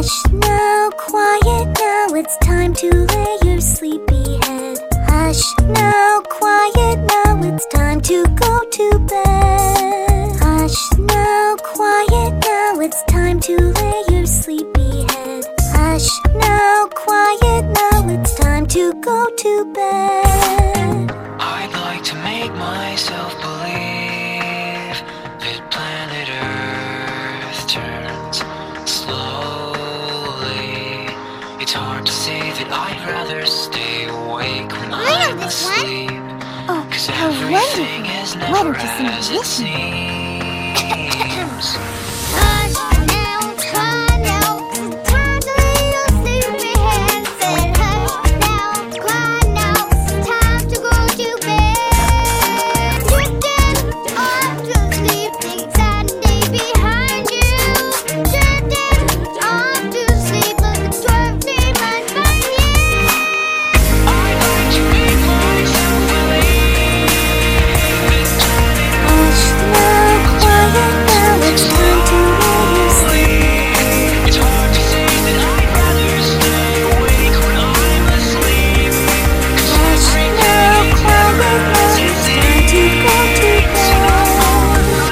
Hush now, quiet now, it's time to lay your sleepy head. Hush now, quiet now, it's time to go to bed. Hush now, quiet now, it's time to lay your sleepy head. Hush now, quiet now, it's time to go to bed. I'd like to make myself believe that planet Earth turns slowly. It's hard to say that I'd rather stay awake when I'm asleep. Oh, 'Cause how everything wonderful. is Why never don't you sing as it it with me? seems. Hush now, quiet now, it's time to lay your sleepy head. Said hush now, quiet now, it's time to go to bed. Drifting off to sleep, the exciting day behind you. Drifting off to sleep, like a 12-day month behind you. I'd like to make myself believe that Hush now, quiet now, it's time to lay your sleep. it's hard to say that I'd rather stay awake when I'm asleep. 'Cause Hush now, quiet now, it's time to go to bed.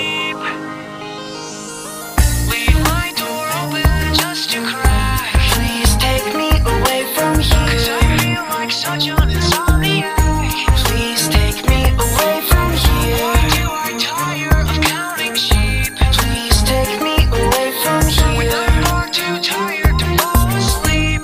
Leave my door open just to crack. Please take me away from here. 'Cause I feel like such an insomniac. Please take me away from here. Why do I tire of counting sheep? Please take me away from here. When I'm far too tired to fall asleep.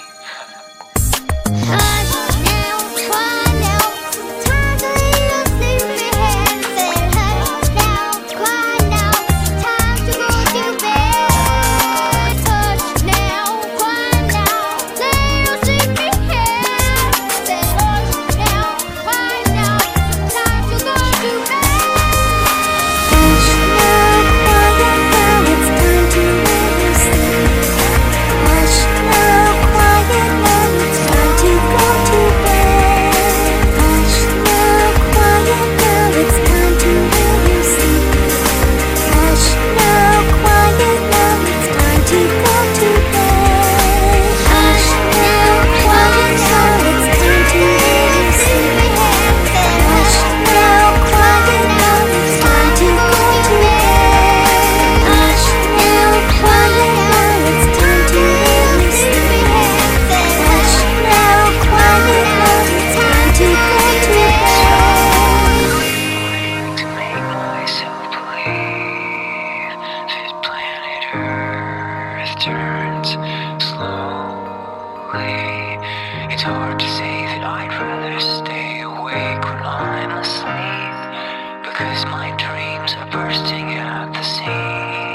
Hush now, quiet now, it's time to lay your sleepy head. Said hush now, quiet now, it's time to go to bed. Hush now, quiet now, lay your sleepy head. Said hush now, quiet now, it's time to go to bed. Hush now, quiet now, it's time to lay your sleep. Hush now, quiet now, it's time to go to bed. Hush now, quiet now, it's time to lay your sleep. Hush now, quiet now, it's time to go to bed. Hush now, quiet now, it's time to lay your sleep. Hush now, quiet now, it's time to go to bed. Hush now, quiet now, it's time to lay your sleep. Hush now, quiet now, it's time to go to bed. To make myself believe that planet Earth turns slowly. It's hard to say that I'd rather stay awake when I'm asleep, because my dreams are bursting at the seams.